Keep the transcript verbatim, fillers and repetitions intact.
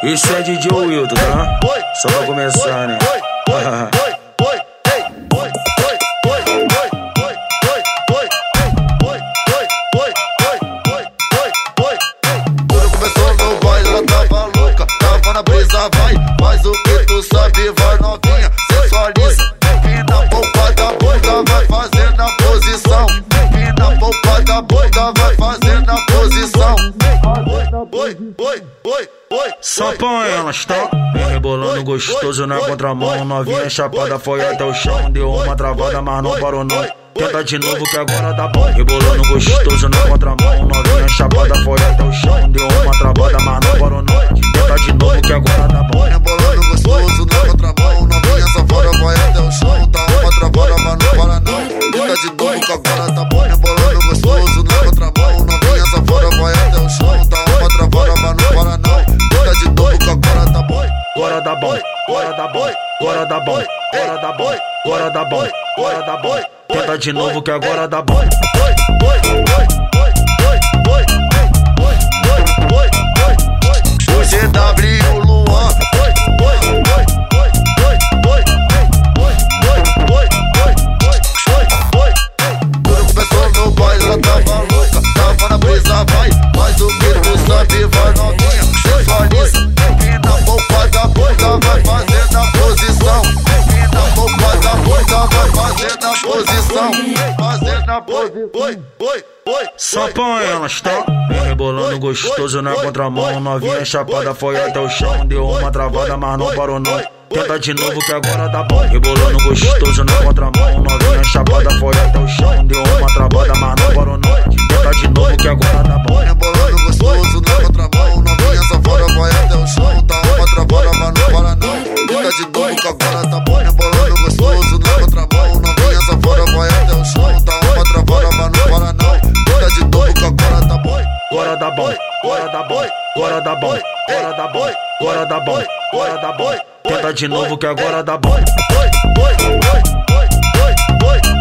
Isso é D J Wilton, tá? Só pra começar, né? Quando começou no baile, ela tava louca, tava na brisa, vai. Mas o que tu sabe, vai novinha, sensualiza. Empina a polpa da bunda, vai fazer na posição. Empina a polpa da bunda, vai fazer na posição. Oi, oi, oi, oi. Só põe elas, tá? Vem rebolando gostoso na contramão. Novinha chapada foi até o chão. Deu uma travada, mas não parou não. Tenta de novo que agora dá bom. Rebolando gostoso na contramão. Novinha chapada foi até o chão. Deu uma travada, mas não parou não. Tenta de novo que agora dá bom. Rebolando gostoso na contramão. Novinha safada vai até o chão. Dá uma travada, mas não para não. Tenta de novo que agora tá bom. Rebolando gostoso na contramão. Novinha safada vai até o chão. Dá uma travada, mas não para não. Tenta de novo que agora tá bom. Agora dá bom, agora dá bom, agora dá bom, agora dá bom, agora dá bom, agora dá bom. Tenta de novo que agora dá bom. O G W e o Luan. Quando começou no baile, ela tava louca, tava na brisa, vai. Mas o que tu sabe, vai novinha, sensualiza. Empina a polpa da bunda, vai fazer na posição. Empina a polpa da bunda, vai fazer na posição. Fazer na posição. Oi, oi, oi. Só põe elas, tá? Vem rebolando gostoso na contramão. Novinha chapada foi até o chão. Deu uma travada, mas não parou não. Tenta de novo que agora dá bom. Rebolando gostoso na contramão. Novinha chapada foi até o chão. Deu uma travada, mas não parou não. Tenta de novo que agora dá bom. Rebolando gostoso na contramão. Novinha safada vai até o chão. Dá uma travada, mas não para não. Tenta de novo que agora tá bom. Rebolando gostoso na contramão. Novinha safada vai até o chão. Dá uma travada, mas não para não. Tenta de novo que agora tá bom. Agora dá bom, agora dá bom, agora dá bom, agora dá bom, agora dá bom, agora dá bom. Tenta de novo que agora dá bom. Oi, oi, oi, oi, oi, oi.